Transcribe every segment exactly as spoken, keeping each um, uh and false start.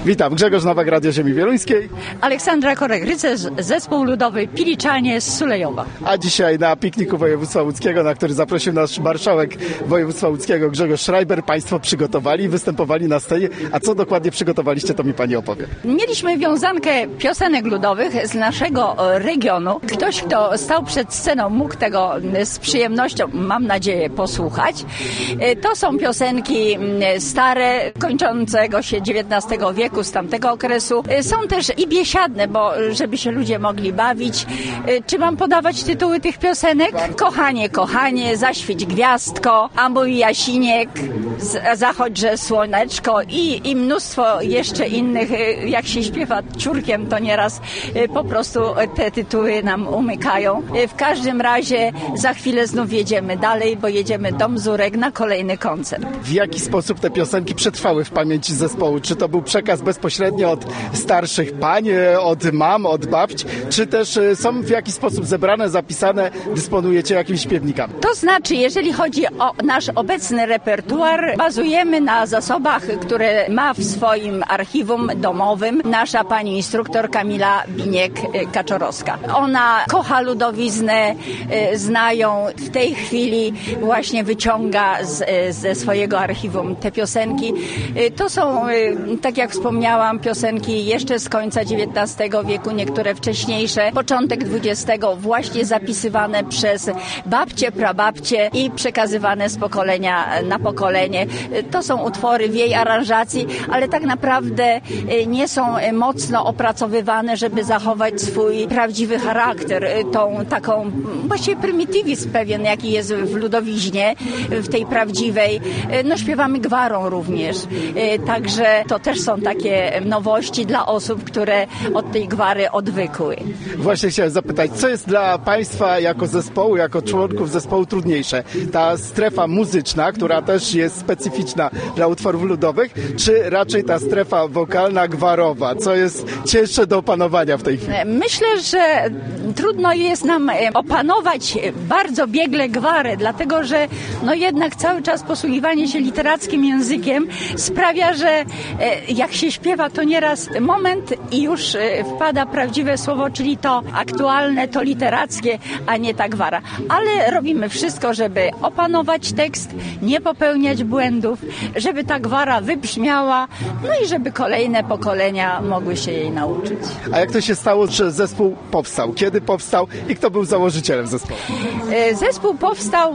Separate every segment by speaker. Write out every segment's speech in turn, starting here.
Speaker 1: Witam, Grzegorz Nowak, Radio Ziemi Wieluńskiej.
Speaker 2: Aleksandra Korek-Rycerz, zespół ludowy Piliczanie z Sulejowa.
Speaker 1: A dzisiaj na pikniku województwa łódzkiego, na który zaprosił nasz marszałek województwa łódzkiego Grzegorz Schreiber, Państwo przygotowali, występowali na scenie. A co dokładnie przygotowaliście, to mi Pani opowie.
Speaker 2: Mieliśmy wiązankę piosenek ludowych z naszego regionu. Ktoś, kto stał przed sceną, mógł tego z przyjemnością, mam nadzieję, posłuchać. To są piosenki stare, kończącego się dziewiętnastego wieku, z tamtego okresu. Są też i biesiadne, bo żeby się ludzie mogli bawić. Czy mam podawać tytuły tych piosenek? Kochanie, kochanie, zaświeć gwiazdko, a mój Jasiniek, zachodźże słoneczko i, i mnóstwo jeszcze innych. Jak się śpiewa ciurkiem, to nieraz po prostu te tytuły nam umykają. W każdym razie za chwilę znów jedziemy dalej, bo jedziemy do Mzurek na kolejny koncert.
Speaker 1: W jaki sposób te piosenki przetrwały w pamięci zespołu? Czy to był przekaz bezpośrednio od starszych pań, od mam, od babć, czy też są w jakiś sposób zebrane, zapisane, dysponujecie jakimiś śpiewnikami?
Speaker 2: To znaczy, jeżeli chodzi o nasz obecny repertuar, bazujemy na zasobach, które ma w swoim archiwum domowym nasza pani instruktor Kamila Biniek-Kaczorowska. Ona kocha ludowiznę, znają, w tej chwili właśnie wyciąga z, ze swojego archiwum te piosenki. To są, tak jak wspomniałam, piosenki jeszcze z końca dziewiętnastego wieku, niektóre wcześniejsze, początek dwudziestego, właśnie zapisywane przez babcie, prababcie i przekazywane z pokolenia na pokolenie. To są utwory w jej aranżacji, ale tak naprawdę nie są mocno opracowywane, żeby zachować swój prawdziwy charakter, tą taką właściwie prymitywizm pewien, jaki jest w ludowiźnie, w tej prawdziwej. No śpiewamy gwarą również, także to też są takie nowości dla osób, które od tej gwary odwykły.
Speaker 1: Właśnie chciałem zapytać, co jest dla Państwa jako zespołu, jako członków zespołu trudniejsze? Ta strefa muzyczna, która też jest specyficzna dla utworów ludowych, czy raczej ta strefa wokalna, gwarowa? Co jest cięższe do opanowania w tej chwili?
Speaker 2: Myślę, że trudno jest nam opanować bardzo biegle gwarę, dlatego że no jednak cały czas posługiwanie się literackim językiem sprawia, że jak się śpiewa, to nieraz moment i już wpada prawdziwe słowo, czyli to aktualne, to literackie, a nie ta gwara. Ale robimy wszystko, żeby opanować tekst, nie popełniać błędów, żeby ta gwara wybrzmiała, no i żeby kolejne pokolenia mogły się jej nauczyć.
Speaker 1: A jak to się stało, że zespół powstał? Kiedy powstał i kto był założycielem zespołu?
Speaker 2: Zespół powstał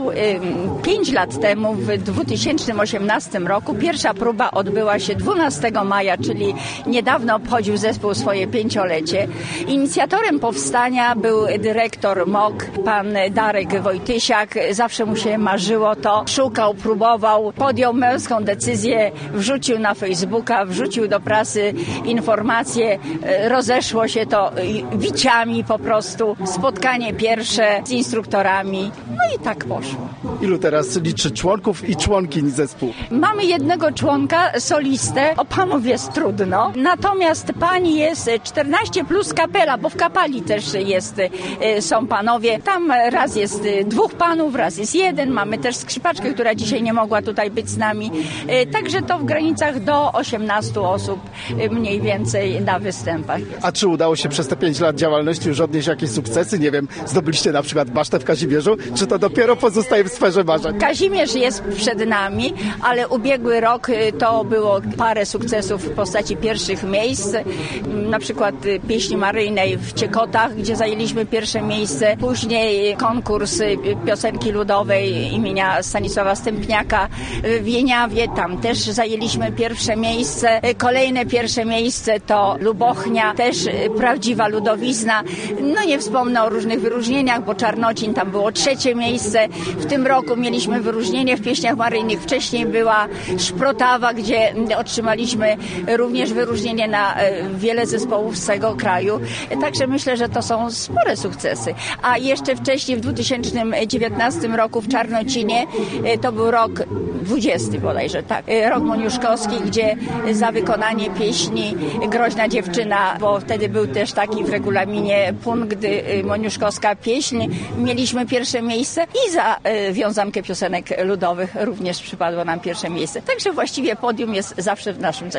Speaker 2: pięć lat temu, w dwa tysiące osiemnastym roku. Pierwsza próba odbyła się dwunastego maja, czyli niedawno obchodził zespół swoje pięciolecie. Inicjatorem powstania był dyrektor M O K, pan Darek Wojtysiak. Zawsze mu się marzyło to. Szukał, próbował, podjął męską decyzję, wrzucił na Facebooka, wrzucił do prasy informacje. Rozeszło się to wiciami po prostu. Spotkanie pierwsze z instruktorami. No i tak poszło.
Speaker 1: Ilu teraz liczy członków i członkiń zespół?
Speaker 2: Mamy jednego członka, solistę. O panów jest trudno. Natomiast pani jest czternaście plus kapela, bo w kapali też jest, są panowie. Tam raz jest dwóch panów, raz jest jeden. Mamy też skrzypaczkę, która dzisiaj nie mogła tutaj być z nami. Także to w granicach do osiemnastu osób mniej więcej na występach jest.
Speaker 1: A czy udało się przez te pięć lat działalności już odnieść jakieś sukcesy? Nie wiem, zdobyliście na przykład basztę w Kazimierzu, czy to dopiero pozostaje w sferze marzeń?
Speaker 2: Kazimierz jest przed nami, ale ubiegły rok to było parę sukcesów w postaci pierwszych miejsc. Na przykład pieśni maryjnej w Ciekotach, gdzie zajęliśmy pierwsze miejsce. Później konkurs piosenki ludowej imienia Stanisława Stępniaka w Wieniawie. Tam też zajęliśmy pierwsze miejsce. Kolejne pierwsze miejsce to Lubochnia, też prawdziwa ludowizna. No nie wspomnę o różnych wyróżnieniach, bo Czarnocin tam było trzecie miejsce. W tym roku mieliśmy wyróżnienie w pieśniach maryjnych. Wcześniej była Szprotawa, gdzie otrzymaliśmy również wyróżnienie na wiele zespołów z całego kraju. Także myślę, że to są spore sukcesy. A jeszcze wcześniej w dwa tysiące dziewiętnastym roku w Czarnocinie, to był rok dwudziesty bodajże, tak, rok moniuszkowski, gdzie za wykonanie pieśni Groźna dziewczyna, bo wtedy był też taki w regulaminie punkt moniuszkowska pieśń, mieliśmy pierwsze miejsce i za wiązankę piosenek ludowych również przypadło nam pierwsze miejsce. Także właściwie podium jest zawsze w naszym zasięgu.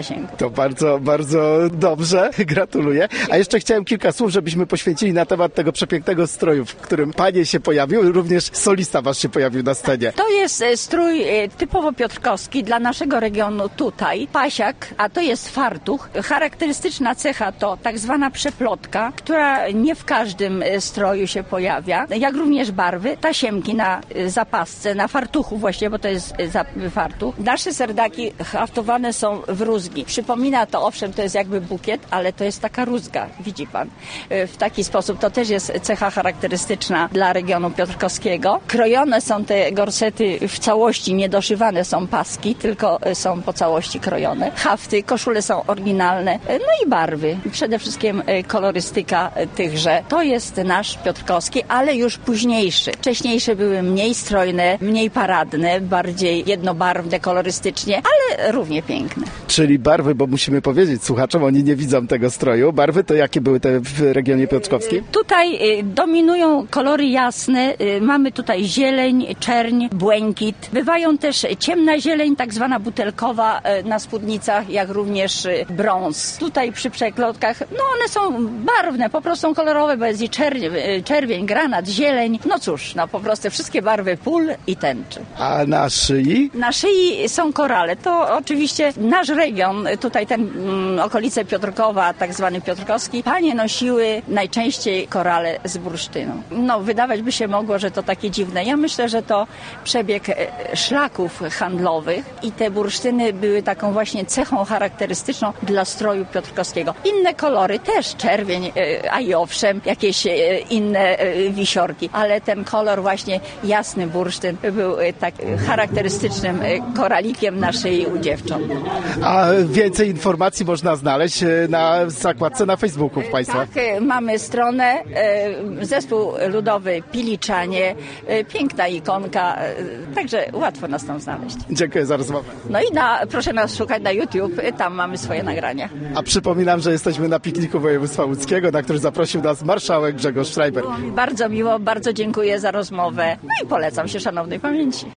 Speaker 1: To bardzo, bardzo dobrze. Gratuluję. A jeszcze chciałem kilka słów, żebyśmy poświęcili na temat tego przepięknego stroju, w którym panie się pojawił. Również solista wasz się pojawił na scenie.
Speaker 2: To jest strój typowo piotrkowski dla naszego regionu tutaj. Pasiak, a to jest fartuch. Charakterystyczna cecha to tak zwana przeplotka, która nie w każdym stroju się pojawia, jak również barwy, tasiemki na zapasce, na fartuchu właśnie, bo to jest fartuch. Nasze serdaki haftowane są w rózgi. Przypomina to, owszem, to jest jakby bukiet, ale to jest taka rózga, widzi pan. W taki sposób to też jest cecha charakterystyczna dla regionu piotrkowskiego. Krojone są te gorsety w całości, nie doszywane są paski, tylko są po całości krojone. Hafty, koszule są oryginalne, no i barwy. Przede wszystkim kolorystyka tychże. To jest nasz piotrkowski, ale już późniejszy. Wcześniejsze były mniej strojne, mniej paradne, bardziej jednobarwne kolorystycznie, ale równie piękne.
Speaker 1: Czyli barwy, bo musimy powiedzieć słuchaczom, oni nie widzą tego stroju. Barwy to jakie były te w regionie piotrkowskim?
Speaker 2: Tutaj dominują kolory jasne. Mamy tutaj zieleń, czerń, błękit. Bywają też ciemna zieleń, tak zwana butelkowa na spódnicach, jak również brąz. Tutaj przy przeklotkach, no one są barwne, po prostu są kolorowe, bo jest i czerwień, czerwień, granat, zieleń. No cóż, no po prostu wszystkie barwy pól i tęczy.
Speaker 1: A na szyi?
Speaker 2: Na szyi są korale. To oczywiście nasz region, tutaj ten mm, okolice Piotrkowa, tak zwany piotrkowski, panie nosiły najczęściej korale z bursztynu. No, wydawać by się mogło, że to takie dziwne. Ja myślę, że to przebieg szlaków handlowych i te bursztyny były taką właśnie cechą charakterystyczną dla stroju piotrkowskiego. Inne kolory też, czerwień, a i owszem, jakieś inne wisiorki, ale ten kolor właśnie jasny bursztyn był tak charakterystycznym koralikiem naszej u dziewcząt.
Speaker 1: A więcej informacji można znaleźć na zakładce na Facebooku w państwa.
Speaker 2: Tak, mamy stronę, zespół ludowy Piliczanie, piękna ikonka, także łatwo nas tam znaleźć.
Speaker 1: Dziękuję za rozmowę.
Speaker 2: No i na, proszę nas szukać na YouTube, tam mamy swoje nagrania.
Speaker 1: A przypominam, że jesteśmy na pikniku województwa łódzkiego, na który zaprosił nas marszałek Grzegorz Schreiber.
Speaker 2: Było mi bardzo miło, bardzo dziękuję za rozmowę, no i polecam się szanownej pamięci.